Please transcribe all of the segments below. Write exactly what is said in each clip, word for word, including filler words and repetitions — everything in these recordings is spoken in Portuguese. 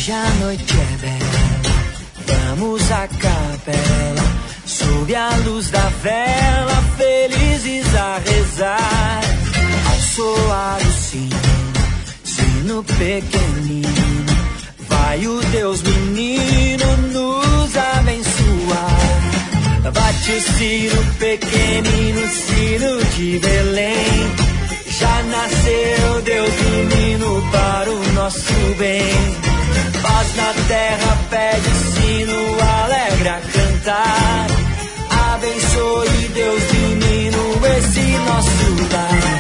Hoje a noite é bela, vamos à capela, sob a luz da vela, felizes a rezar, ao soar o sino, sino pequenino, vai o Deus menino nos abençoar. Bate o sino pequenino, sino de Belém, já nasceu Deus menino para o nosso bem. Paz na terra, pede o sino, alegra cantar. Abençoe Deus menino esse nosso lar.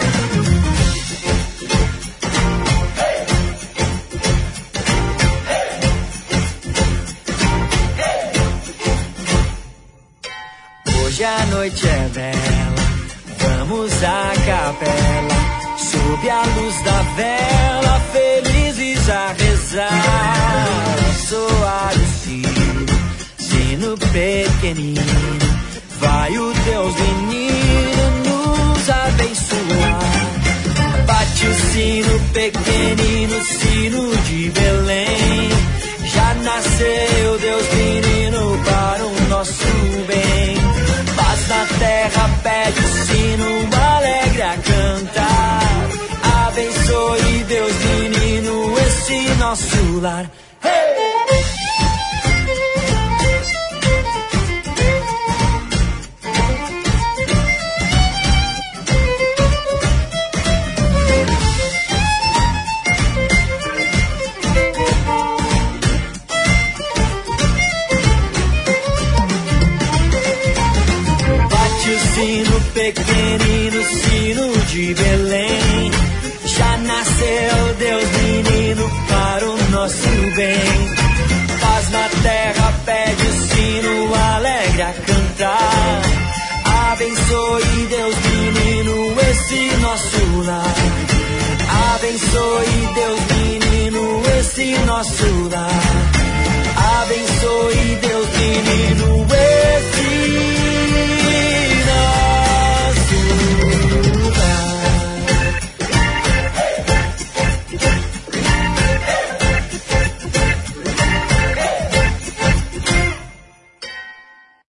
Hoje a noite é bela, vamos à capela, sob a luz da vela, felizes a rezar. Soar o sino, sino pequenino, vai o Deus menino nos abençoar. Bate o sino pequenino, sino de Belém, já nasceu Deus menino para o nosso bem. Paz na terra, pede o sino, alegre a cantar. Abençoe Deus menino esse nosso lar. Hey! Sino pequenino, sino de Belém, já nasceu Deus menino para o nosso bem. Paz na terra, pede o sino, alegre a cantar. Abençoe Deus menino esse nosso lar. Abençoe Deus menino esse nosso lar.